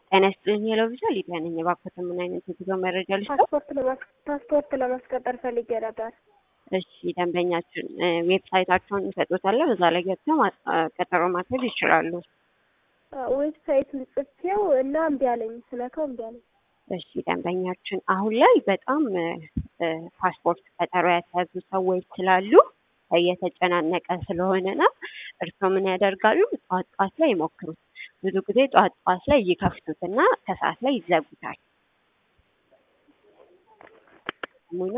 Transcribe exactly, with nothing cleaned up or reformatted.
ጤና ይስጥልኝ የለውዛ ሊዲያ ነኝ። እባክዎትን ምን አይነት የጉዞ መረጃ ልስጥዎ? ፓስፖርት ለማስ ፓስፖርት ለማስቀጠር ፈልጌ ነበር። እሺ ደንበኛችን ዌብሳይታቸውን እንሰጥዎታለን። በዛ ላይ ገብተው ቀጠሮ ማስያዝ ይችላሉ። ዌብሳይቱን ጽፌው እና እምቢ አለኝ፣ ስነካው እምቢ አለኝ። እሺ ደንበኛችን አሁን ላይ በጣም ፓስፖርት ቀጠሮ ያስያዙ ሰዎች ስላሉ እየተጨናነቀ ስለሆነ ነው። እርስዎ ምን ያደርጋሉ? ጠዋት ጠዋት ላይ ይሞክሩት። ብዙ ጊዜ ጠዋት ጠዋት ላይ ይከፍቱትና ከሰዓት ላይ ይዘጉታል።